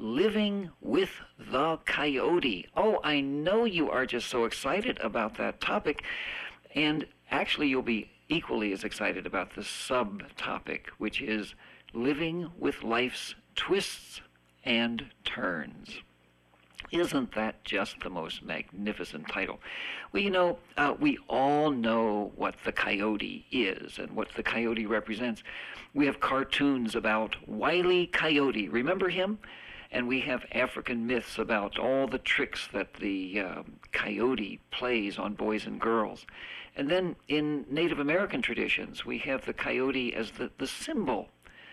Living with the Coyote. Oh, I know you are just so excited about that topic, and actually you'll be equally as excited about the subtopic, which is living with life's twists and turns. Isn't that just the most magnificent title? Well, we all know what the coyote is and what the coyote represents. We have cartoons about Wile E. Coyote. Remember him? And we have African myths about all the tricks that the coyote plays on boys and girls. And then in Native American traditions, we have the coyote as the symbol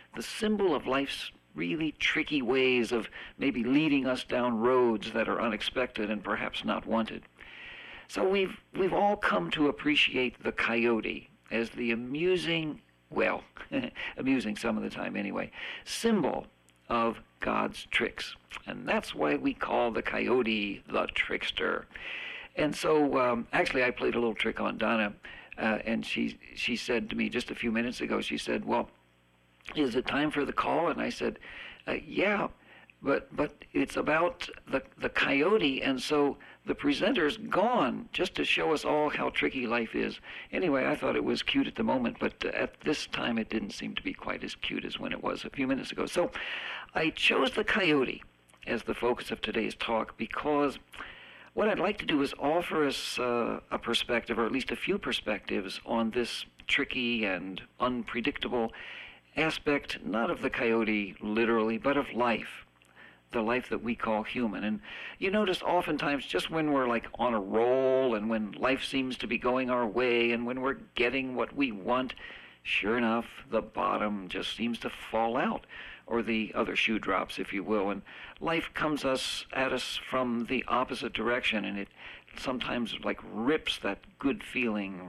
of life's really tricky ways of maybe leading us down roads that are unexpected and perhaps not wanted. So we've all come to appreciate the coyote as the amusing, well, amusing some of the time anyway, symbol of God's tricks. And that's why we call the coyote the trickster. And so actually I played a little trick on Donna, and she said to me just a few minutes ago, she said, well, is it time for the call? And I said, yeah, but it's about the coyote, and so the presenter's gone just to show us all how tricky life is. Anyway, I thought it was cute at the moment, but at this time it didn't seem to be quite as cute as when it was a few minutes ago. So I chose the coyote as the focus of today's talk because what I'd like to do is offer us a perspective, or at least a few perspectives, on this tricky and unpredictable aspect, not of the coyote literally, but of life, the life that we call human. And you notice oftentimes just when we're like on a roll and when life seems to be going our way and when we're getting what we want, sure enough, the bottom just seems to fall out, or the other shoe drops, if you will, and life comes at us from the opposite direction, and it sometimes like rips that good feeling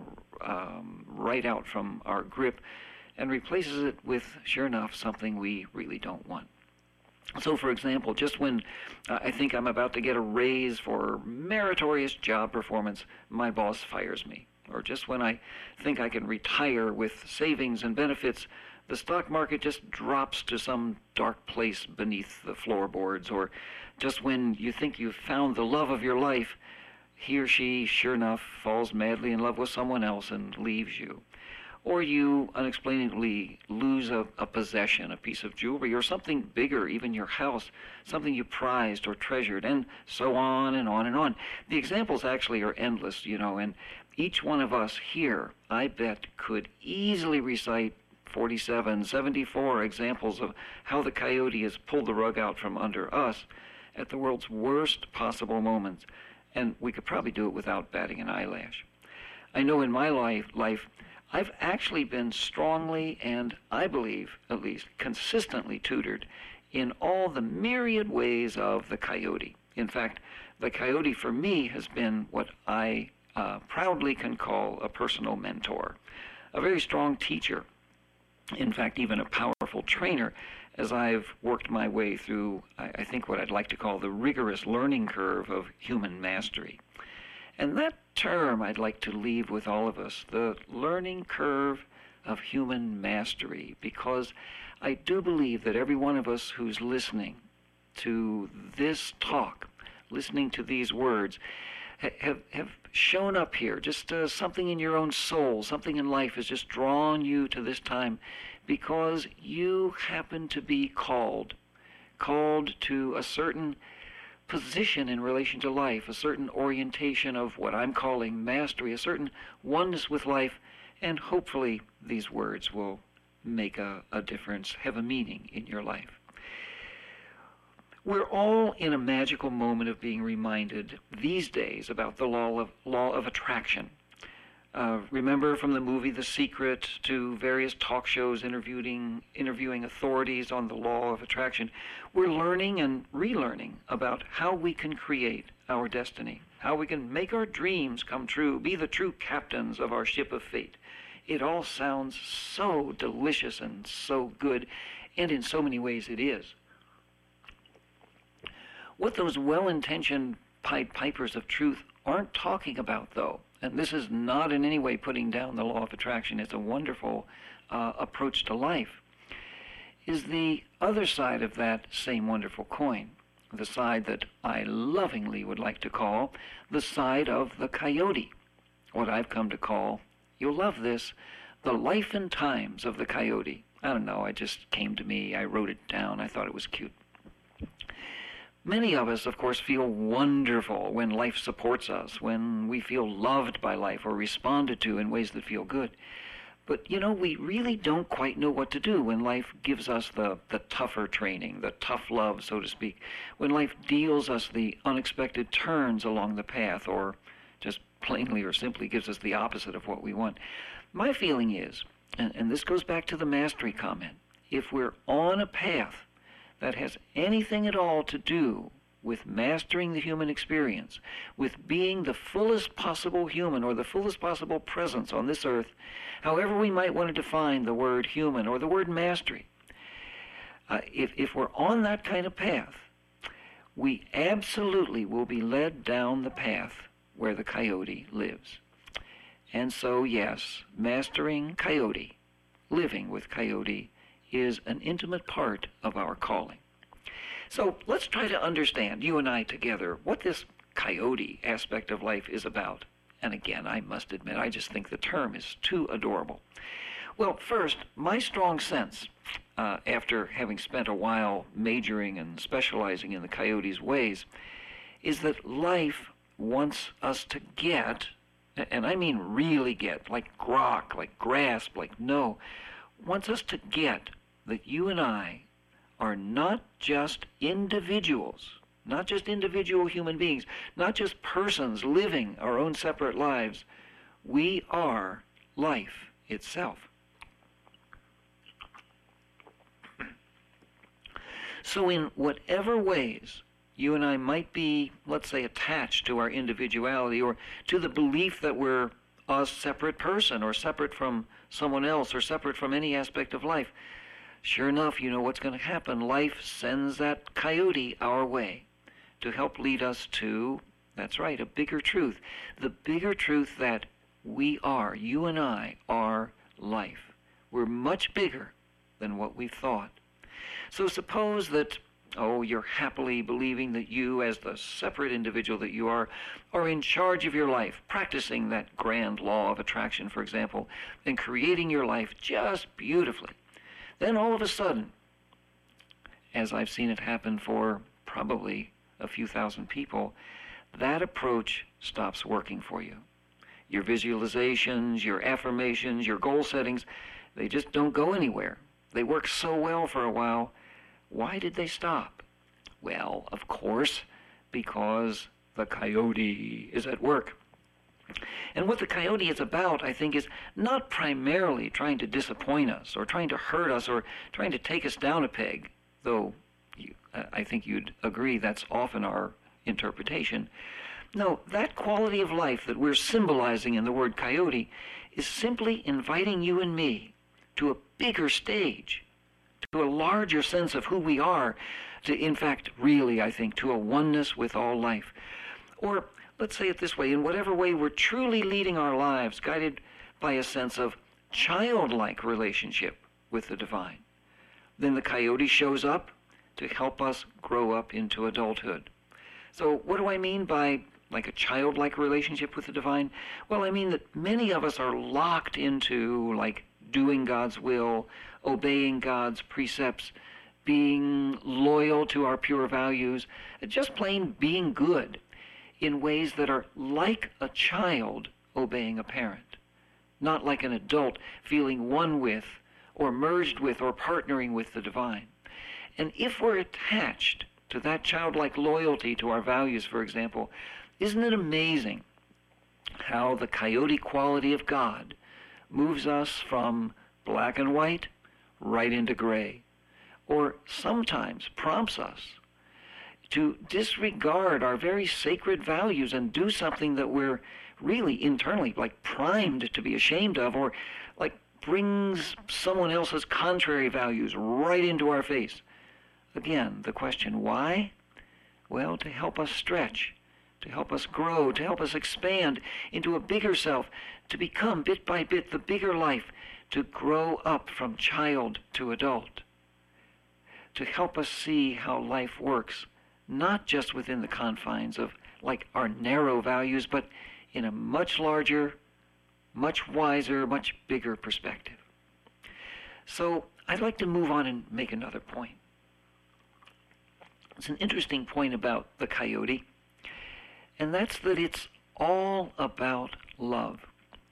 right out from our grip and replaces it with, sure enough, something we really don't want. So, for example, just when I think I'm about to get a raise for meritorious job performance, my boss fires me. Or just when I think I can retire with savings and benefits, the stock market just drops to some dark place beneath the floorboards. Or just when you think you've found the love of your life, he or she, sure enough, falls madly in love with someone else and leaves you. Or you unexplainably lose a possession, a piece of jewelry, or something bigger, even your house, something you prized or treasured, and so on and on and on. The examples actually are endless, and each one of us here, I bet, could easily recite 47, 74 examples of how the coyote has pulled the rug out from under us at the world's worst possible moments. And we could probably do it without batting an eyelash. I know in my life, I've actually been strongly and, I believe, at least, consistently tutored in all the myriad ways of the coyote. In fact, the coyote for me has been what I proudly can call a personal mentor, a very strong teacher, in fact, even a powerful trainer, as I've worked my way through, I think, what I'd like to call the rigorous learning curve of human mastery. And that term I'd like to leave with all of us, the learning curve of human mastery, because I do believe that every one of us who's listening to this talk, listening to these words, have shown up here. Just something in your own soul, something in life has just drawn you to this time because you happen to be called to a certain position in relation to life, a certain orientation of what I'm calling mastery, a certain oneness with life, and hopefully these words will make a difference, have a meaning in your life. We're all in a magical moment of being reminded these days about the law of attraction. Remember from the movie The Secret to various talk shows interviewing authorities on the law of attraction. We're learning and relearning about how we can create our destiny, how we can make our dreams come true, be the true captains of our ship of fate. It all sounds so delicious and so good, and in so many ways it is. What those well-intentioned Pied Pipers of truth aren't talking about, though, and this is not in any way putting down the law of attraction, it's a wonderful approach to life, is the other side of that same wonderful coin, the side that I lovingly would like to call the side of the coyote, what I've come to call, you'll love this, the life and times of the coyote. I don't know, it just came to me, I wrote it down, I thought it was cute. Many of us, of course, feel wonderful when life supports us, when we feel loved by life or responded to in ways that feel good. But, we really don't quite know what to do when life gives us the tougher training, the tough love, so to speak, when life deals us the unexpected turns along the path, or just plainly or simply gives us the opposite of what we want. My feeling is, and this goes back to the mastery comment, if we're on a path that has anything at all to do with mastering the human experience, with being the fullest possible human or the fullest possible presence on this earth, however we might want to define the word human or the word mastery, if we're on that kind of path, we absolutely will be led down the path where the coyote lives. And so, yes, mastering coyote, living with coyote, is an intimate part of our calling. So let's try to understand, you and I together, what this coyote aspect of life is about. And again, I must admit, I just think the term is too adorable. Well, first, my strong sense, after having spent a while majoring and specializing in the coyote's ways, is that life wants us to get, and I mean really get, like grok, like grasp, like know, wants us to get that you and I are not just individuals, not just individual human beings, not just persons living our own separate lives. We are life itself. So in whatever ways you and I might be, let's say, attached to our individuality or to the belief that we're a separate person or separate from someone else or separate from any aspect of life, sure enough, you know what's going to happen. Life sends that coyote our way to help lead us to, that's right, a bigger truth. The bigger truth that we are, you and I, are life. We're much bigger than what we thought. So suppose that, you're happily believing that you, as the separate individual that you are in charge of your life, practicing that grand law of attraction, for example, and creating your life just beautifully. Then all of a sudden, as I've seen it happen for probably a few thousand people, that approach stops working for you. Your visualizations, your affirmations, your goal settings, they just don't go anywhere. They work so well for a while. Why did they stop? Well, of course, because the coyote is at work. And what the coyote is about, I think, is not primarily trying to disappoint us or trying to hurt us or trying to take us down a peg, though I think you'd agree that's often our interpretation. No, that quality of life that we're symbolizing in the word coyote is simply inviting you and me to a bigger stage, to a larger sense of who we are, to, in fact, really, I think, to a oneness with all life. Or let's say it this way, in whatever way we're truly leading our lives, guided by a sense of childlike relationship with the divine. Then the coyote shows up to help us grow up into adulthood. So what do I mean by like a childlike relationship with the divine? Well, I mean that many of us are locked into like doing God's will, obeying God's precepts, being loyal to our pure values, just plain being good in ways that are like a child obeying a parent, not like an adult feeling one with or merged with or partnering with the divine. And if we're attached to that childlike loyalty to our values, for example, isn't it amazing how the coyote quality of God moves us from black and white right into gray, or sometimes prompts us to disregard our very sacred values and do something that we're really internally like primed to be ashamed of, or like brings someone else's contrary values right into our face. Again, the question, why? Well, to help us stretch, to help us grow, to help us expand into a bigger self, to become bit by bit the bigger life, to grow up from child to adult. to help us see how life works, not just within the confines of like our narrow values, but in a much larger, much wiser, much bigger perspective. So I'd like to move on and make another point. It's an interesting point about the coyote, and that's that it's all about love.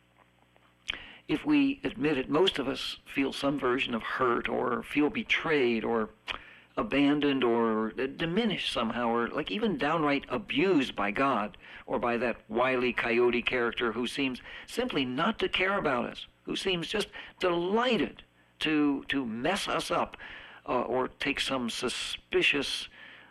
If we admit it, most of us feel some version of hurt or feel betrayed or abandoned or diminished somehow, or like even downright abused by God or by that wily coyote character who seems simply not to care about us, who seems just delighted to mess us up or take some suspicious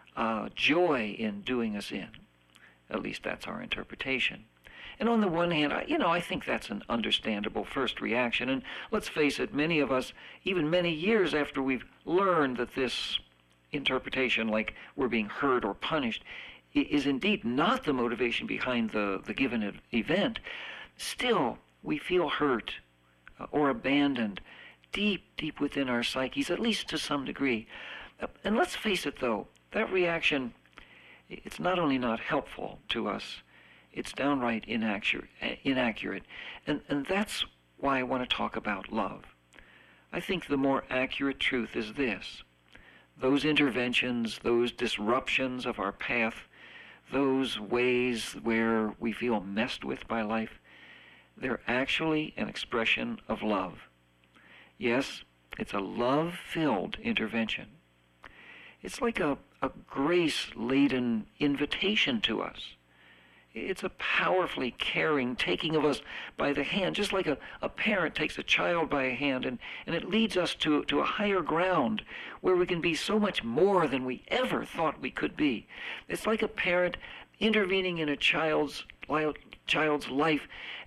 joy in doing us in. At least that's our interpretation. And on the one hand, I think that's an understandable first reaction. And let's face it, many of us, even many years after we've learned that this interpretation, like we're being hurt or punished, is indeed not the motivation behind the given event, still we feel hurt or abandoned deep, deep within our psyches, at least to some degree. And let's face it, though, that reaction, it's not only not helpful to us, it's downright inaccurate. And that's why I want to talk about love. I think the more accurate truth is this. Those interventions, those disruptions of our path, those ways where we feel messed with by life, they're actually an expression of love. Yes, it's a love-filled intervention. It's like a grace-laden invitation to us. It's a powerfully caring taking of us by the hand, just like a parent takes a child by a hand, and it leads us to a higher ground where we can be so much more than we ever thought we could be. It's like a parent intervening in a child's life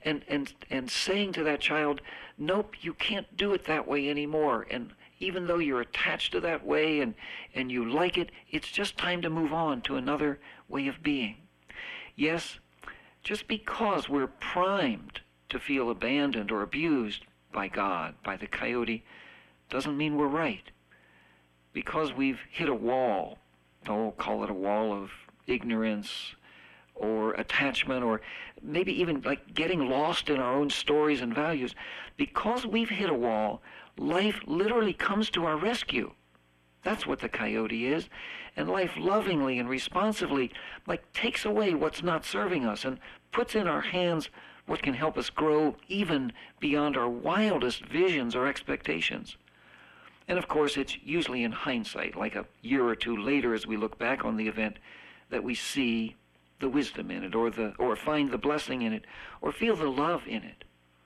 and saying to that child, nope, you can't do it that way anymore. And even though you're attached to that way and you like it, it's just time to move on to another way of being. Yes, just because we're primed to feel abandoned or abused by God, by the coyote, doesn't mean we're right. Because we've hit a wall, call it a wall of ignorance or attachment, or maybe even like getting lost in our own stories and values, because we've hit a wall, life literally comes to our rescue. That's what the coyote is. And life lovingly and responsively takes away what's not serving us and puts in our hands what can help us grow even beyond our wildest visions or expectations. And of course, it's usually in hindsight, like a year or two later as we look back on the event, that we see the wisdom in it, or find the blessing in it, or feel the love in it.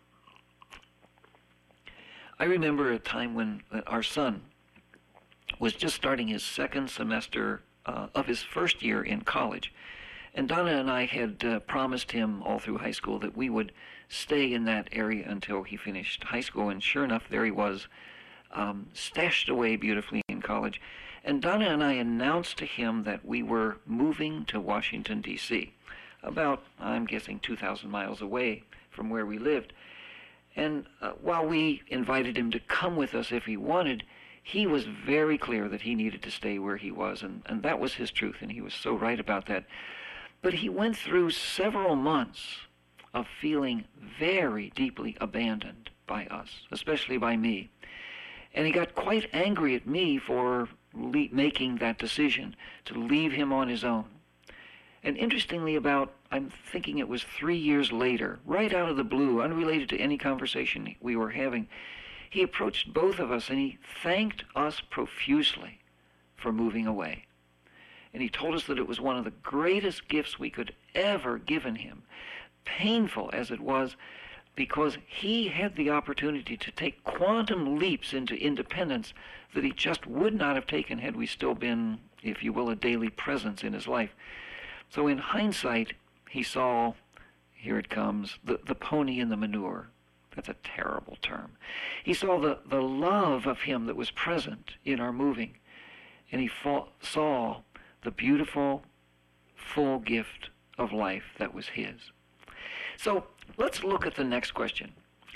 I remember a time when our son was just starting his second semester of his first year in college. And Donna and I had promised him all through high school that we would stay in that area until he finished high school. And sure enough, there he was, stashed away beautifully in college. And Donna and I announced to him that we were moving to Washington, D.C., about, I'm guessing, 2,000 miles away from where we lived. And while we invited him to come with us if he wanted, he was very clear that he needed to stay where he was, and that was his truth, and he was so right about that. But he went through several months of feeling very deeply abandoned by us, especially by me. And he got quite angry at me for making that decision to leave him on his own. And interestingly, I'm thinking it was 3 years later, right out of the blue, unrelated to any conversation we were having, he approached both of us and he thanked us profusely for moving away. And he told us that it was one of the greatest gifts we could ever given him, painful as it was, because he had the opportunity to take quantum leaps into independence that he just would not have taken had we still been, if you will, a daily presence in his life. So in hindsight, he saw, here it comes, the pony in the manure. That's a terrible term. He saw the love of him that was present in our moving, and he saw the beautiful, full gift of life that was his. So let's look at the next question.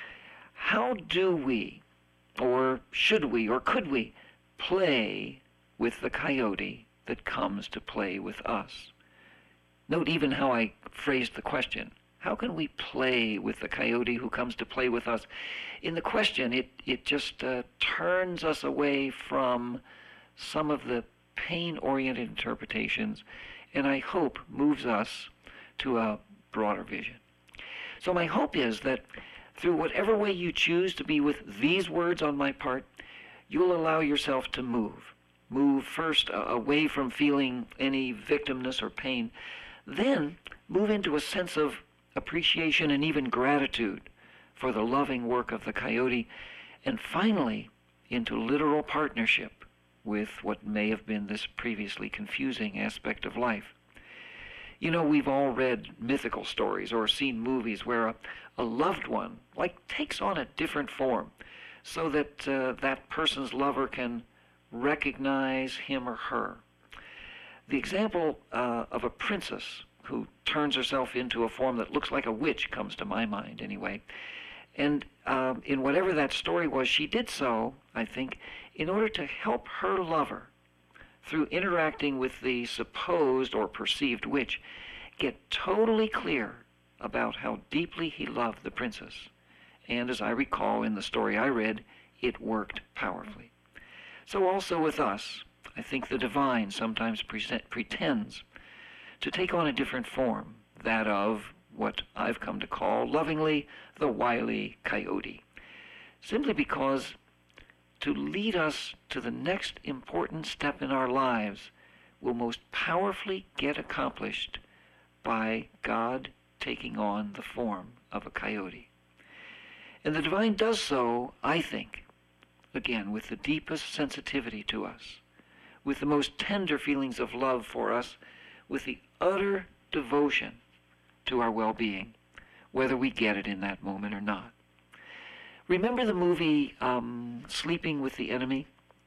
How do we, or should we, or could we play with the coyote that comes to play with us. Note even how I phrased the question. How can we play with the coyote who comes to play with us? In the question, it just turns us away from some of the pain-oriented interpretations, and I hope moves us to a broader vision. So my hope is that through whatever way you choose to be with these words on my part, you'll allow yourself to move. Move first away from feeling any victimness or pain, then move into a sense of appreciation and even gratitude for the loving work of the coyote, and finally into literal partnership with what may have been this previously confusing aspect of life. You know, we've all read mythical stories or seen movies where a loved one takes on a different form so that that person's lover can recognize him or her. The example of a princess who turns herself into a form that looks like a witch comes to my mind anyway. And in whatever that story was, she did so, I think, in order to help her lover, through interacting with the supposed or perceived witch, get totally clear about how deeply he loved the princess. And as I recall in the story I read, it worked powerfully. So also with us, I think the divine sometimes pretends to take on a different form, that of what I've come to call lovingly the wily coyote, simply because to lead us to the next important step in our lives will most powerfully get accomplished by God taking on the form of a coyote. And the divine does so, I think, again, with the deepest sensitivity to us, with the most tender feelings of love for us, with the utter devotion to our well-being, whether we get it in that moment or not. Remember the movie Sleeping with the Enemy?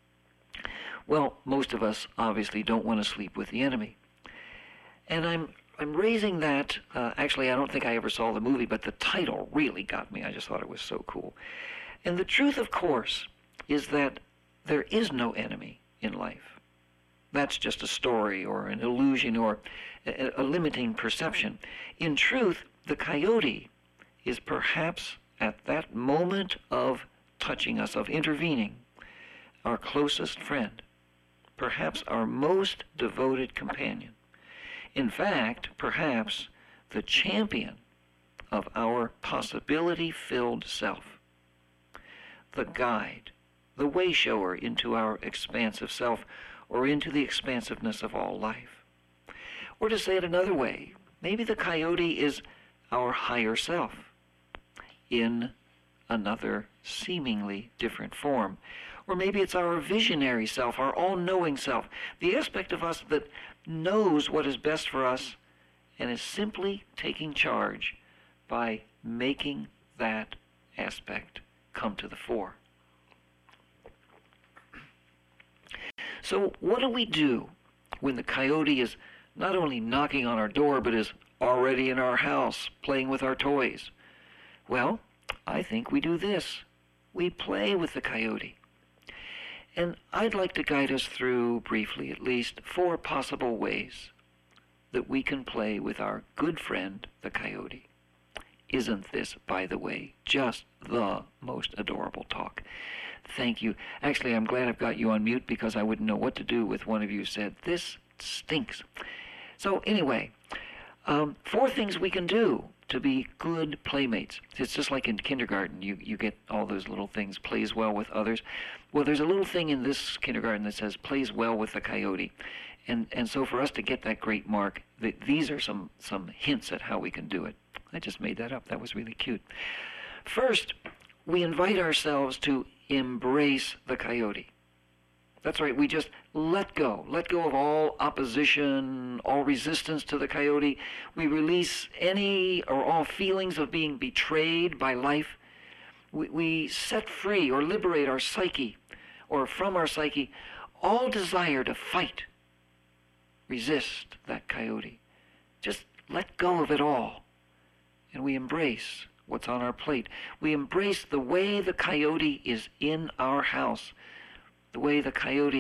Well, most of us obviously don't want to sleep with the enemy. And I'm raising that, actually I don't think I ever saw the movie, but the title really got me. I just thought it was so cool. And the truth, of course, is that there is no enemy in life. That's just a story or an illusion or a limiting perception. In truth, the coyote is perhaps at that moment of touching us, of intervening, our closest friend, perhaps our most devoted companion. In fact, perhaps the champion of our possibility-filled self, the guide, the way-shower into our expansive self or into the expansiveness of all life. Or to say it another way, maybe the coyote is our higher self in another seemingly different form. Or maybe it's our visionary self, our all-knowing self, the aspect of us that knows what is best for us and is simply taking charge by making that aspect come to the fore. So what do we do when the coyote is not only knocking on our door, but is already in our house playing with our toys? Well, I think we do this. We play with the coyote. And I'd like to guide us through, briefly at least, 4 possible ways that we can play with our good friend, the coyote. Isn't this, by the way, just the most adorable talk? Thank you. Actually, I'm glad I've got you on mute because I wouldn't know what to do with one of you said, "This stinks." So anyway, 4 things we can do to be good playmates. It's just like in kindergarten. You get all those little things, plays well with others. Well, there's a little thing in this kindergarten that says plays well with the coyote. And so for us to get that great mark, these are some hints at how we can do it. I just made that up. That was really cute. First, we invite ourselves to embrace the coyote. That's right, we just let go of all opposition, all resistance to the coyote. We release any or all feelings of being betrayed by life. We set free or liberate our psyche, or from our psyche, all desire to fight, resist that coyote. Just let go of it all, and we embrace what's on our plate. We embrace the way the coyote is in our house, the way the coyote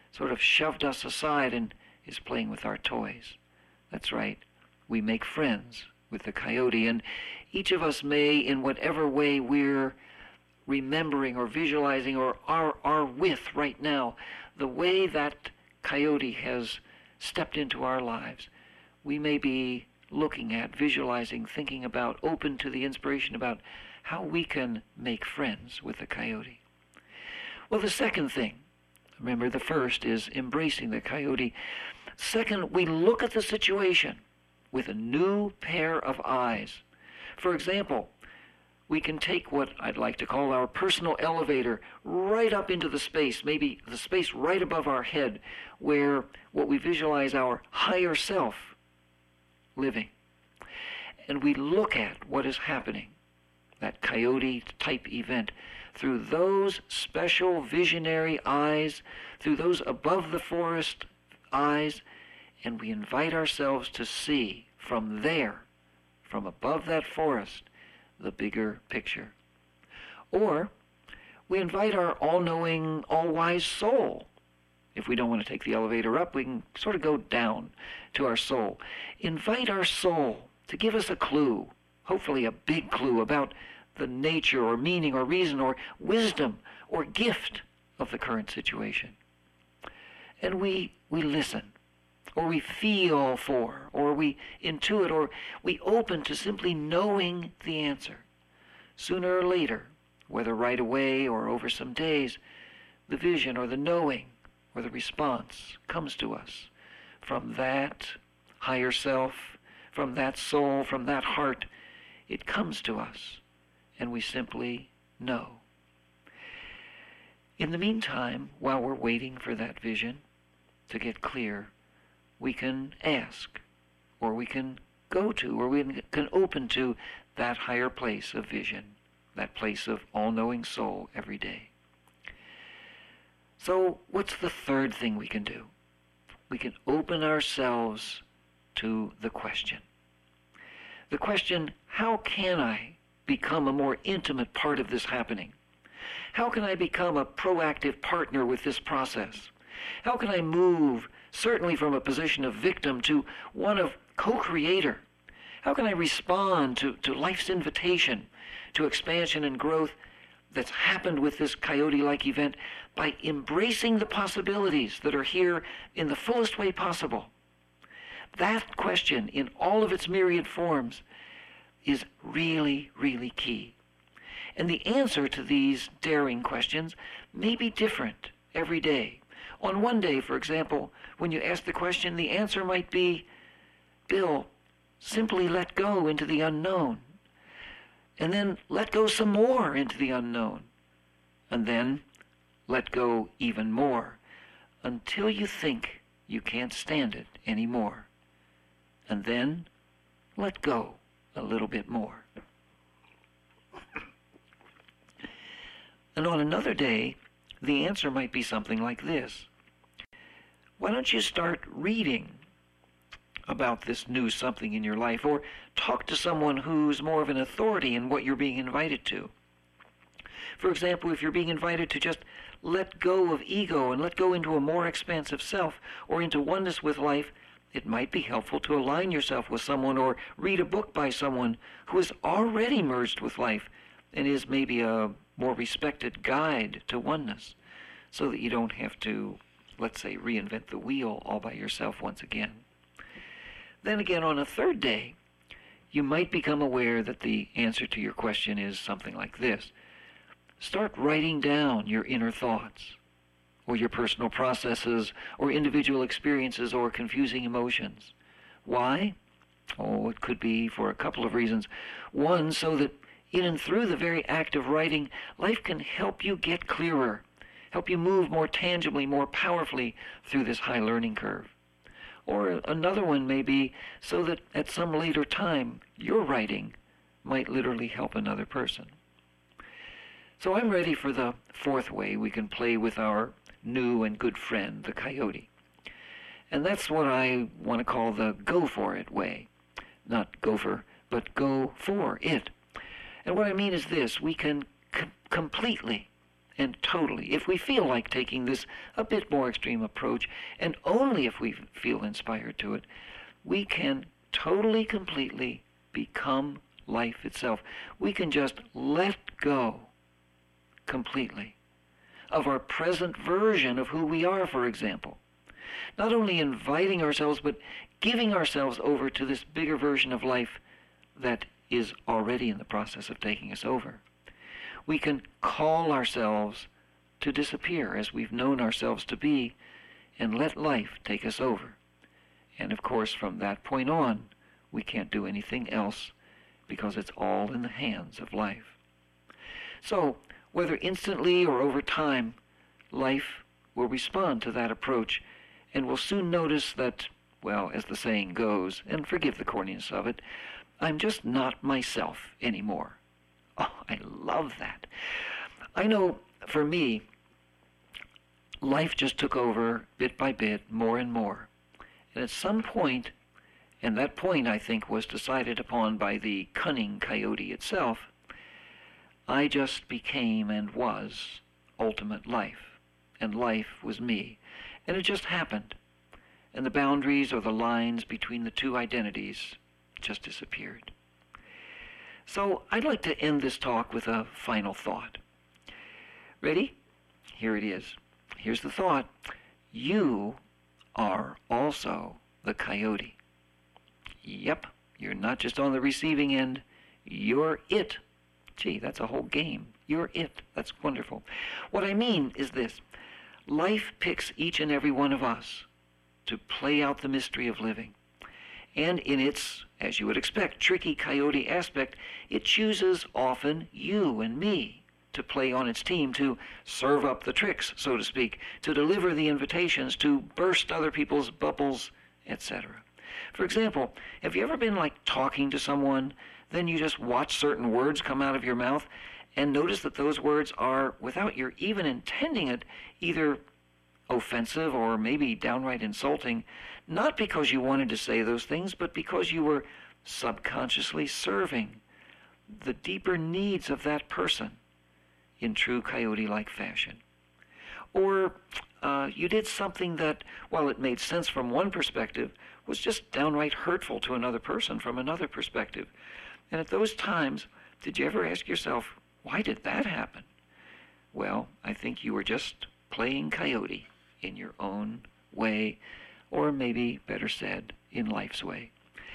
sort of shoved us aside and is playing with our toys. That's right. We make friends with the coyote, and each of us may, in whatever way we're remembering or visualizing or are with right now, the way that coyote has stepped into our lives, we may be looking at, visualizing, thinking about, open to the inspiration about how we can make friends with the coyote. Well, the second thing, remember the first is embracing the coyote. Second, we look at the situation with a new pair of eyes. For example, we can take what I'd like to call our personal elevator right up into the space, maybe the space right above our head, where what we visualize our higher self living. And we look at what is happening, that coyote-type event, through those special visionary eyes, through those above-the-forest eyes, and we invite ourselves to see from there, from above that forest, the bigger picture. Or we invite our all-knowing, all-wise soul. If we don't want to take the elevator up, we can sort of go down to our soul. Invite our soul to give us a clue, hopefully a big clue about the nature or meaning or reason or wisdom or gift of the current situation. And we listen, or we feel for, or we intuit, or we open to simply knowing the answer. Sooner or later, whether right away or over some days, the vision or the knowing or the response comes to us from that higher self, from that soul, from that heart. It comes to us, and we simply know. In the meantime, while we're waiting for that vision to get clear, we can ask, or we can go to, or we can open to that higher place of vision, that place of all-knowing soul every day. So what's the third thing we can do? We can open ourselves to the question. The question, how can I become a more intimate part of this happening? How can I become a proactive partner with this process? How can I move certainly from a position of victim to one of co-creator? How can I respond to life's invitation to expansion and growth that's happened with this coyote-like event by embracing the possibilities that are here in the fullest way possible? That question, in all of its myriad forms, is really, really key. And the answer to these daring questions may be different every day. On one day, for example, when you ask the question, the answer might be, Bill, simply let go into the unknown. And then let go some more into the unknown. And then let go even more until you think you can't stand it anymore. And then let go a little bit more. And on another day, the answer might be something like this. Why don't you start reading about this new something in your life, or talk to someone who's more of an authority in what you're being invited to? For example, if you're being invited to just let go of ego and let go into a more expansive self or into oneness with life, it might be helpful to align yourself with someone or read a book by someone who is already merged with life and is maybe a more respected guide to oneness, so that you don't have to, let's say, reinvent the wheel all by yourself once again. Then again, on a third day, you might become aware that the answer to your question is something like this. Start writing down your inner thoughts, or your personal processes, or individual experiences, or confusing emotions. Why? Oh, it could be for a couple of reasons. One, so that in and through the very act of writing, life can help you get clearer, help you move more tangibly, more powerfully through this high learning curve. Or another one may be so that at some later time, your writing might literally help another person. So I'm ready for the fourth way we can play with our new and good friend, the coyote. And that's what I want to call the go for it way. Not gopher, but go for it. And what I mean is this: we can completely and totally, if we feel like taking this a bit more extreme approach, and only if we feel inspired to it, we can totally, completely become life itself. We can just let go completely of our present version of who we are, for example. Not only inviting ourselves, but giving ourselves over to this bigger version of life that is already in the process of taking us over. We can call ourselves to disappear as we've known ourselves to be and let life take us over. And of course, from that point on, we can't do anything else because it's all in the hands of life. So, whether instantly or over time, life will respond to that approach, and we'll soon notice that, well, as the saying goes, and forgive the corniness of it, I'm just not myself anymore. Oh, I love that. I know, for me, life just took over bit by bit, more and more. And at some point, and that point, I think, was decided upon by the cunning coyote itself, I just became and was ultimate life, and life was me. And it just happened. And the boundaries or the lines between the two identities just disappeared. So I'd like to end this talk with a final thought. Ready? Here it is. Here's the thought. You are also the coyote. Yep, you're not just on the receiving end, you're it. Gee, that's a whole game. You're it. That's wonderful. What I mean is this. Life picks each and every one of us to play out the mystery of living. And in its, as you would expect, tricky coyote aspect, it chooses often you and me to play on its team, to serve up the tricks, so to speak, to deliver the invitations, to burst other people's bubbles, etc. For example, have you ever been like talking to someone, then you just watch certain words come out of your mouth and notice that those words are, without your even intending it, either offensive or maybe downright insulting, not because you wanted to say those things, but because you were subconsciously serving the deeper needs of that person in true coyote-like fashion. Or you did something that, while it made sense from one perspective, was just downright hurtful to another person from another perspective. And at those times, did you ever ask yourself, why did that happen? Well, I think you were just playing coyote in your own way, or maybe, better said, in life's way.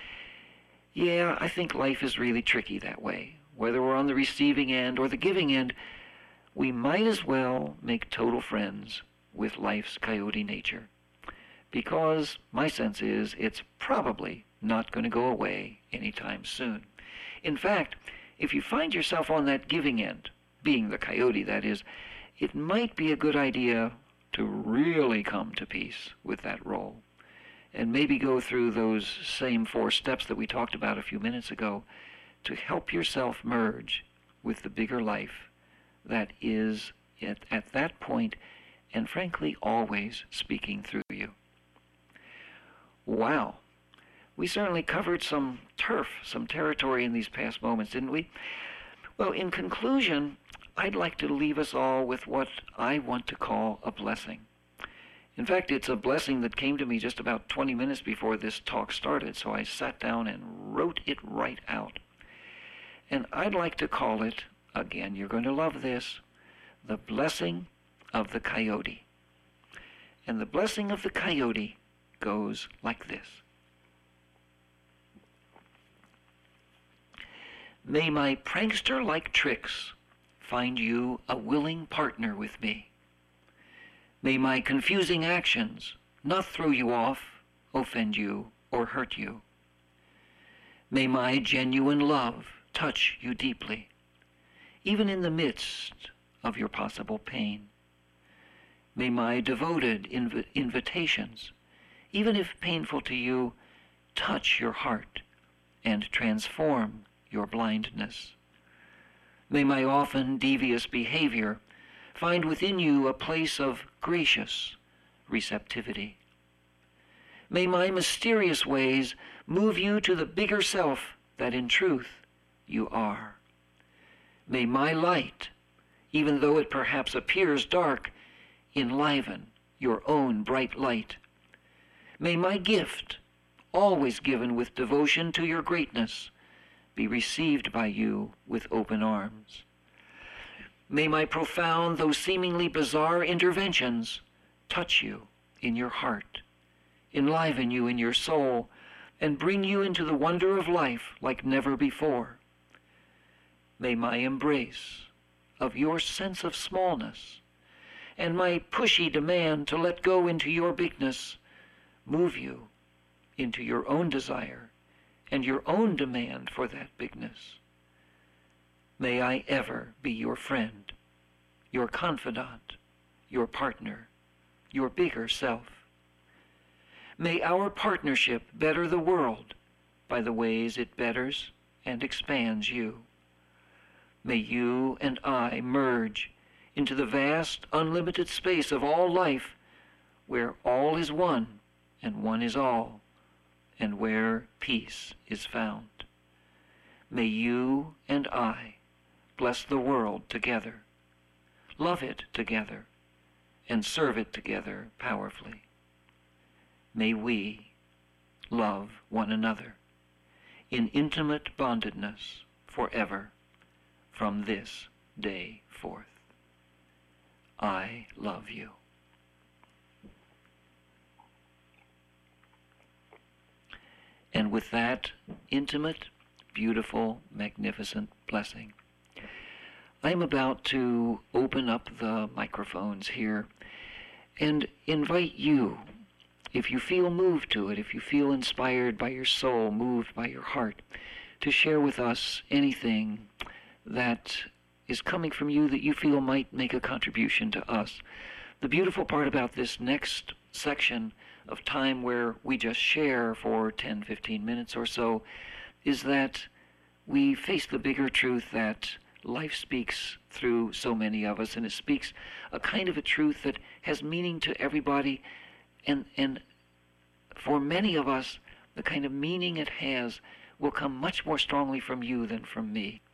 Yeah, I think life is really tricky that way. Whether we're on the receiving end or the giving end, we might as well make total friends with life's coyote nature. Because my sense is it's probably not going to go away anytime soon. In fact, if you find yourself on that giving end, being the coyote that is, it might be a good idea to really come to peace with that role, and maybe go through those same 4 steps that we talked about a few minutes ago to help yourself merge with the bigger life that is at that point, and frankly always speaking through you. Wow. We certainly covered some turf, some territory in these past moments, didn't we? Well, in conclusion, I'd like to leave us all with what I want to call a blessing. In fact, it's a blessing that came to me just about 20 minutes before this talk started, so I sat down and wrote it right out. And I'd like to call it, again, you're going to love this, the blessing of the coyote. And the blessing of the coyote goes like this. May my prankster-like tricks find you a willing partner with me. May my confusing actions not throw you off, offend you, or hurt you. May my genuine love touch you deeply, even in the midst of your possible pain. May my devoted invitations, even if painful to you, touch your heart and transform your blindness. May my often devious behavior find within you a place of gracious receptivity. May my mysterious ways move you to the bigger self that in truth you are. May my light even though it perhaps appears dark, enliven your own bright light. May my gift, always given with devotion to your greatness, be received by you with open arms. May my profound, though seemingly bizarre interventions touch you in your heart, enliven you in your soul, and bring you into the wonder of life like never before. May my embrace of your sense of smallness and my pushy demand to let go into your bigness move you into your own desire and your own demand for that bigness. May I ever be your friend, your confidant, your partner, your bigger self. May our partnership better the world by the ways it betters and expands you. May you and I merge into the vast, unlimited space of all life, where all is one and one is all, and where peace is found. May you and I bless the world together, love it together, and serve it together powerfully. May we love one another in intimate bondedness forever from this day forth. I love you. And with that intimate, beautiful, magnificent blessing, I'm about to open up the microphones here and invite you, if you feel moved to it, if you feel inspired by your soul, moved by your heart, to share with us anything that is coming from you that you feel might make a contribution to us. The beautiful part about this next section of time where we just share for 10, 15 minutes or so is that we face the bigger truth that life speaks through so many of us, and it speaks a kind of a truth that has meaning to everybody, and for many of us, the kind of meaning it has will come much more strongly from you than from me.